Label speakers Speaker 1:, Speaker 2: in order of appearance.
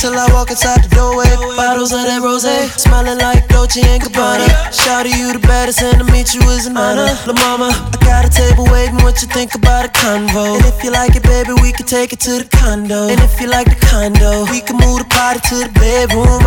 Speaker 1: till I walk inside the doorway. Bottles of that rosé, smelling like Dolce & Gabbana. Shawty, you the baddest, and to meet you is an honor. La mama, I got a table waiting, what you think about a convo? And if you like it, baby, we can take it to the condo. And if you like the condo, we can move the party to the bedroom.